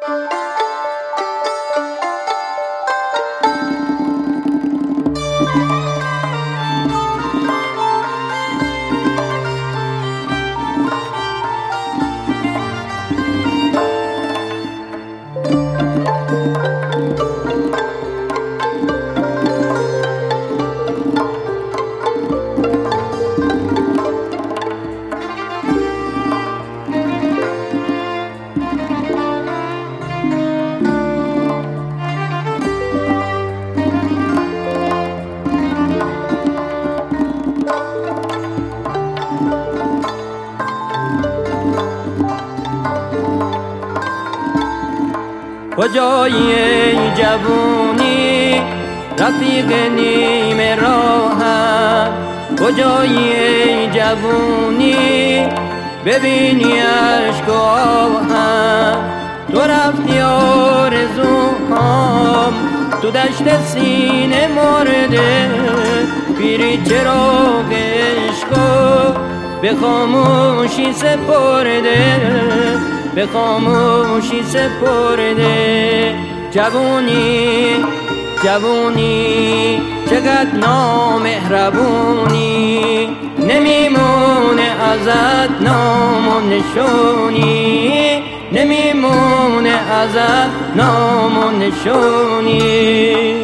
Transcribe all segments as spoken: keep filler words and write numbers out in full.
کجای جوونی رفیق نیم راهم، کجای جوونی ببینی اشک آهم. تو رفتی آرزوهام تو دشت سینه مرده، پیری چراغ عشقو به خاموشی سپرده، به خاموشی سپرده. جوونی جوونی چقدر نامهربونی، نمیمونه ازت نام و نشونی، نمیمونه ازت نام و نشونی.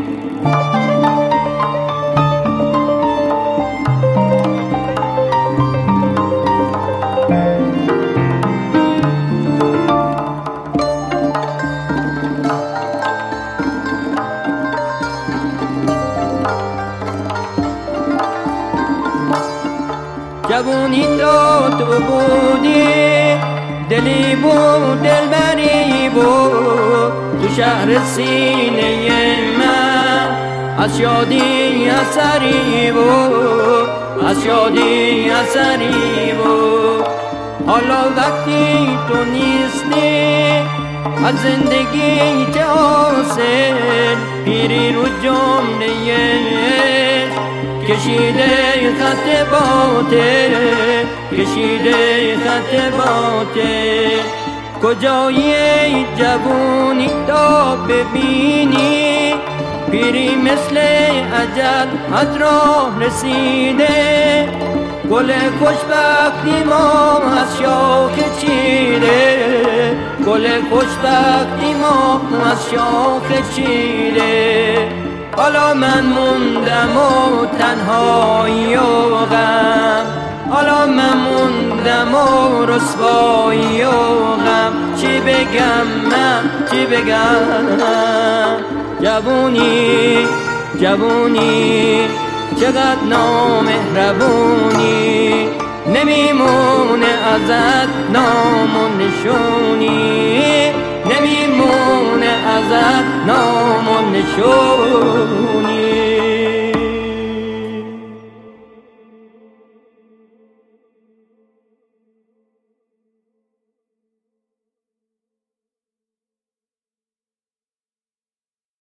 جوونی تو تو بودی، دلی بود دلبری بود، تو شهر سینه من از شادی اثری بود، از شادی اثری بود. حالا وقتی تو نیستی از زندگی چه حاصل، پیری رو جمله کشیده خط باطل، کشیده خط باطل. کجای جوونی تا ببینی، پیری مثل اجل از راه رسیده. گل خوشبختی ما از شاخ چیده، گل خوشبختی ما از شاخ چیده. حالا من موندم و تنهایی و غم، حالا من موندم و رسوایی و غم. چی بگم من چی بگم؟ جوونی جوونی چقدر نامهربونی، نمیمونه ازت نام و نشونی، نمیمونه ازت نام و نشونی.